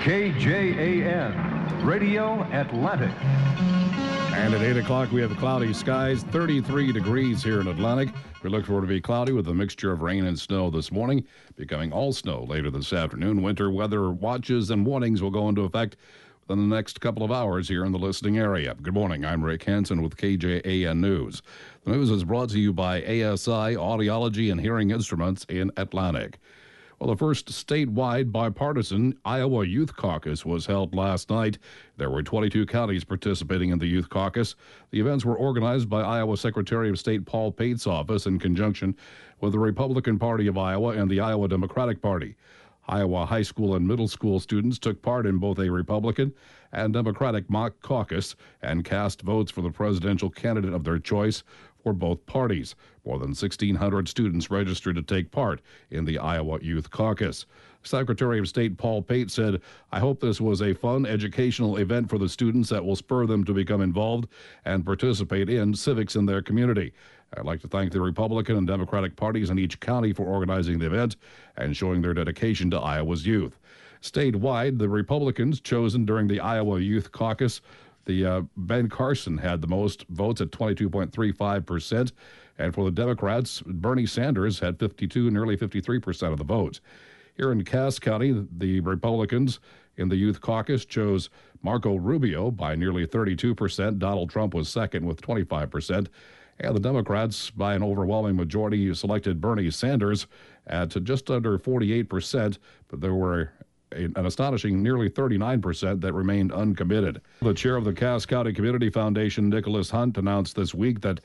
KJAN, Radio Atlantic. And at 8 o'clock, we have cloudy skies, 33 degrees here in Atlantic. We look forward to be cloudy with a mixture of rain and snow this morning, becoming all snow later this afternoon. Winter weather watches and warnings will go into effect within the next couple of hours here in the listening area. Good morning. I'm Rick Hansen with KJAN News. The news is brought to you by ASI Audiology and Hearing Instruments in Atlantic. Well, the first statewide bipartisan Iowa Youth Caucus was held last night. There were 22 counties participating in the Youth Caucus. The events were organized by Iowa Secretary of State Paul Pate's office in conjunction with the Republican Party of Iowa and the Iowa Democratic Party. Iowa high school and middle school students took part in both a Republican and Democratic mock caucus and cast votes for the presidential candidate of their choice for both parties. More than 1,600 students registered to take part in the Iowa Youth Caucus. Secretary of State Paul Pate said, "I hope this was a fun, educational event for the students that will spur them to become involved and participate in civics in their community. I'd like to thank the Republican and Democratic parties in each county for organizing the event and showing their dedication to Iowa's youth." Statewide, the Republicans chosen during the Iowa Youth Caucus, Ben Carson had the most votes at 22.35%, and for the Democrats, Bernie Sanders had 52, nearly 53% of the votes. Here in Cass County, the Republicans in the Youth Caucus chose Marco Rubio by nearly 32%. Donald Trump was second with 25%. And the Democrats, by an overwhelming majority, selected Bernie Sanders at just under 48%, but there were an astonishing nearly 39% that remained uncommitted. The chair of the Cass County Community Foundation, Nicholas Hunt, announced this week that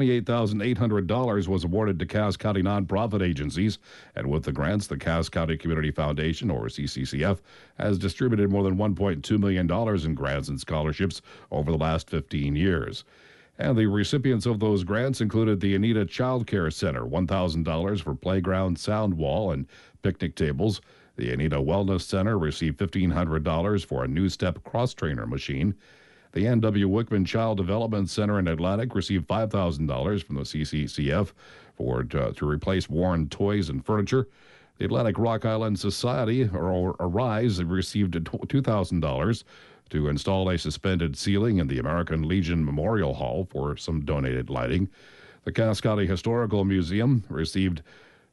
$28,800 was awarded to Cass County nonprofit agencies. And with the grants, the Cass County Community Foundation, or CCCF, has distributed more than $1.2 million in grants and scholarships over the last 15 years. And the recipients of those grants included the Anita Child Care Center, $1,000 for playground, sound wall, and picnic tables. The Anita Wellness Center received $1,500 for a new step cross-trainer machine. The N.W. Wickman Child Development Center in Atlantic received $5,000 from the CCCF to replace worn toys and furniture. The Atlantic Rock Island Society, or ARISE, received $2,000 to install a suspended ceiling in the American Legion Memorial Hall for some donated lighting. The Cass County Historical Museum received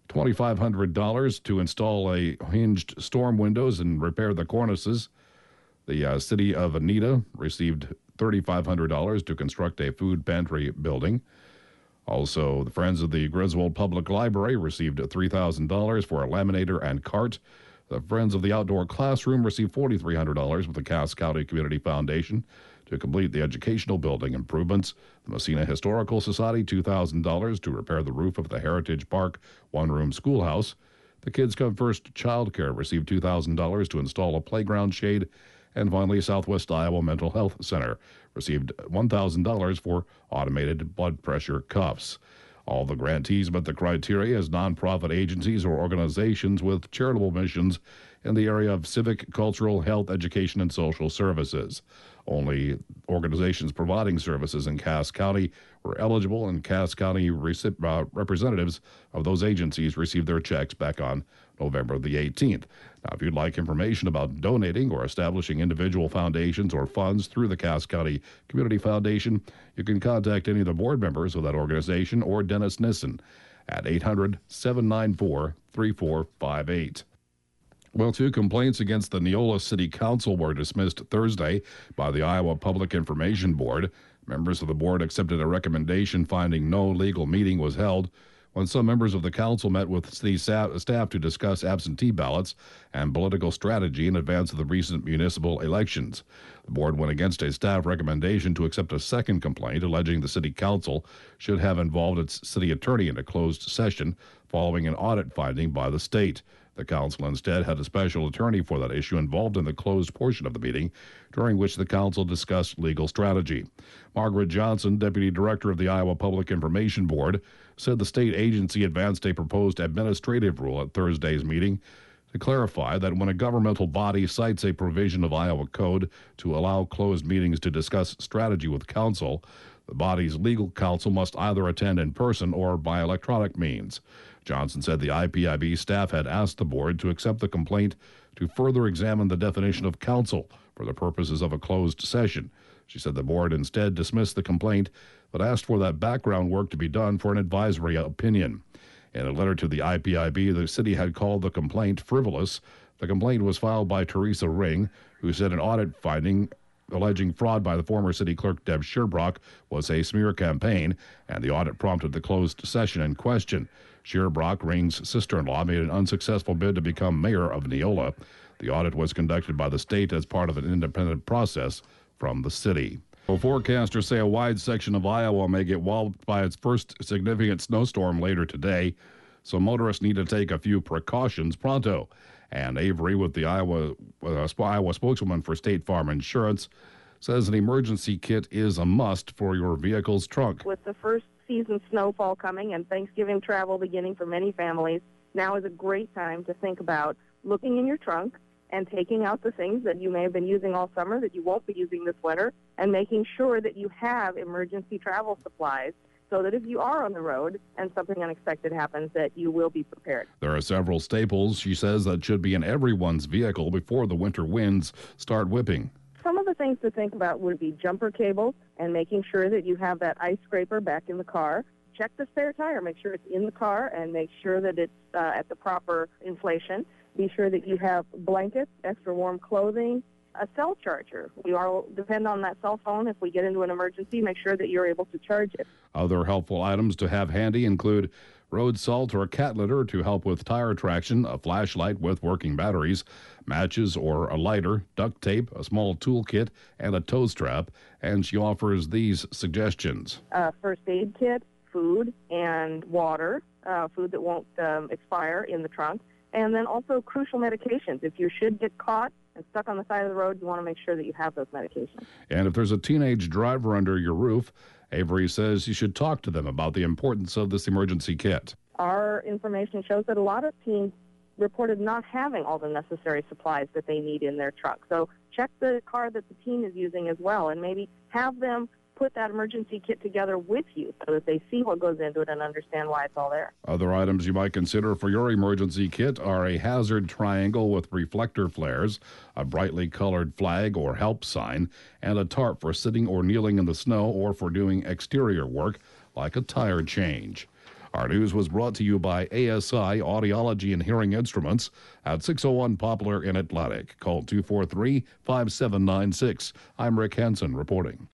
$2,500 to install a hinged storm windows and repair the cornices. The city of Anita received $3,500 to construct a food pantry building. Also, the Friends of the Griswold Public Library received $3,000 for a laminator and cart. The Friends of the Outdoor Classroom received $4,300 with the Cass County Community Foundation to complete the educational building improvements. The Messina Historical Society, $2,000 to repair the roof of the Heritage Park one-room schoolhouse. The Kids Come First Child Care received $2,000 to install a playground shade. And finally, Southwest Iowa Mental Health Center received $1,000 for automated blood pressure cuffs. All the grantees met the criteria as nonprofit agencies or organizations with charitable missions in the area of civic, cultural, health, education, and social services. Only organizations providing services in Cass County were eligible, and Cass County representatives of those agencies received their checks back on November the 18th. Now, if you'd like information about donating or establishing individual foundations or funds through the Cass County Community Foundation, you can contact any of the board members of that organization or Dennis Nissen at 800-794-3458. Well, 2 complaints against the Neola City Council were dismissed Thursday by the Iowa Public Information Board. Members of the board accepted a recommendation finding no legal meeting was held when some members of the council met with city staff to discuss absentee ballots and political strategy in advance of the recent municipal elections. The board went against a staff recommendation to accept a second complaint alleging the city council should have involved its city attorney in a closed session following an audit finding by the state. The council instead had a special attorney for that issue involved in the closed portion of the meeting, during which the council discussed legal strategy. Margaret Johnson, deputy director of the Iowa Public Information Board, said the state agency advanced a proposed administrative rule at Thursday's meeting to clarify that when a governmental body cites a provision of Iowa code to allow closed meetings to discuss strategy with council, the body's legal counsel must either attend in person or by electronic means. Johnson said the IPIB staff had asked the board to accept the complaint to further examine the definition of counsel for the purposes of a closed session. She said the board instead dismissed the complaint, but asked for that background work to be done for an advisory opinion. In a letter to the IPIB, the city had called the complaint frivolous. The complaint was filed by Teresa Ring, who said an audit finding alleging fraud by the former city clerk Deb Sherbrock was a smear campaign, and the audit prompted the closed session in question. Sherbrock, Ring's sister-in-law, made an unsuccessful bid to become mayor of Neola. The audit was conducted by the state as part of an independent process from the city. Well, forecasters say a wide section of Iowa may get walloped by its first significant snowstorm later today, so motorists need to take a few precautions pronto. And Avery, with the Iowa spokeswoman for State Farm Insurance, says an emergency kit is a must for your vehicle's trunk. With the first season snowfall coming and Thanksgiving travel beginning for many families, now is a great time to think about looking in your trunk and taking out the things that you may have been using all summer that you won't be using this winter, and making sure that you have emergency travel supplies so that if you are on the road and something unexpected happens, that you will be prepared. There are several staples, she says, that should be in everyone's vehicle before the winter winds start whipping. Some of the things to think about would be jumper cables and making sure that you have that ice scraper back in the car. Check the spare tire, make sure it's in the car, and make sure that it's at the proper inflation. Be sure that you have blankets, extra warm clothing, a cell charger. We all depend on that cell phone. If we get into an emergency, make sure that you're able to charge it. Other helpful items to have handy include road salt or cat litter to help with tire traction, a flashlight with working batteries, matches or a lighter, duct tape, a small toolkit, and a tow strap. And she offers these suggestions. First aid kit, food and water, food that won't expire in the trunk, and then also crucial medications. If you should get caught and stuck on the side of the road, you want to make sure that you have those medications. And if there's a teenage driver under your roof, Avery says you should talk to them about the importance of this emergency kit. Our information shows that a lot of teens reported not having all the necessary supplies that they need in their truck. So check the car that the teen is using as well, and maybe have them put that emergency kit together with you so that they see what goes into it and understand why it's all there. Other items you might consider for your emergency kit are a hazard triangle with reflector flares, a brightly colored flag or help sign, and a tarp for sitting or kneeling in the snow or for doing exterior work like a tire change. Our news was brought to you by ASI Audiology and Hearing Instruments at 601 Poplar in Atlantic. Call 243-5796. I'm Rick Hansen reporting.